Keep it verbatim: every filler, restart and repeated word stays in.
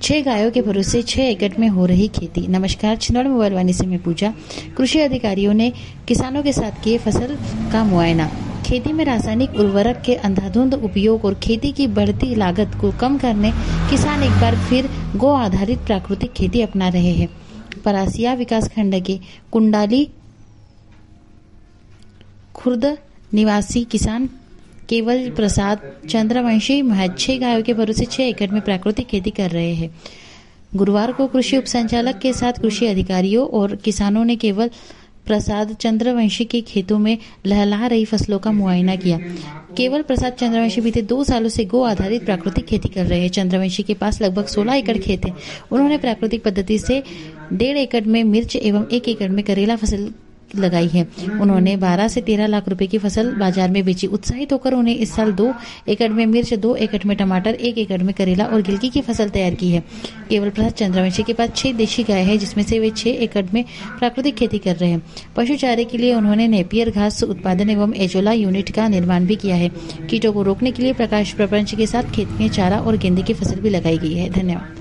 छह गायों के भरोसे छह एकड़ में हो रही खेती। नमस्कार, छिंदवाड़ा मोबाइल वाणी से मैं पूजा। कृषि अधिकारियों ने किसानों के साथ किए फसल का मुआयना। खेती में रासायनिक उर्वरक के अंधाधुंध उपयोग और खेती की बढ़ती लागत को कम करने किसान एक बार फिर गौ आधारित प्राकृतिक खेती अपना रहे हैं। परासिया विकासखंड के कुंडाली खुर्द निवासी किसान केवल प्रसाद चंद्रवंशी महज छह गायों के भरोसे छह एकड़ में प्राकृतिक खेती कर रहे हैं। गुरुवार को कृषि उप संचालक के साथ कृषि अधिकारियों और किसानों ने केवल प्रसाद चंद्रवंशी के खेतों में लहलहा रही फसलों का मुआयना किया। केवल प्रसाद चंद्रवंशी बीते दो सालों से गो आधारित प्राकृतिक खेती कर रहे हैं। चंद्रवंशी के पास लगभग सोलह एकड़ खेत है। उन्होंने प्राकृतिक पद्धति से डेढ़ एकड़ में मिर्च एवं एक एकड़ में करेला फसल लगाई है। उन्होंने बारह से तेरह लाख रुपए की फसल बाजार में बेची। उत्साहित होकर उन्हें इस साल दो एकड़ में मिर्च, दो एकड़ में टमाटर, एक एकड़ में करेला और गिलकी की फसल तैयार की है। केवल प्रसाद चंद्रवंशी के पास छह देशी गाय है, जिसमें से वे छह एकड़ में प्राकृतिक खेती कर रहे हैं। पशु चारे के लिए उन्होंने नेपियर घास उत्पादन एवं एजोला यूनिट का निर्माण भी किया है। कीटों को रोकने के लिए प्रकाश प्रपंच के साथ खेत में चारा और गेंदे की फसल भी लगाई गई है। धन्यवाद।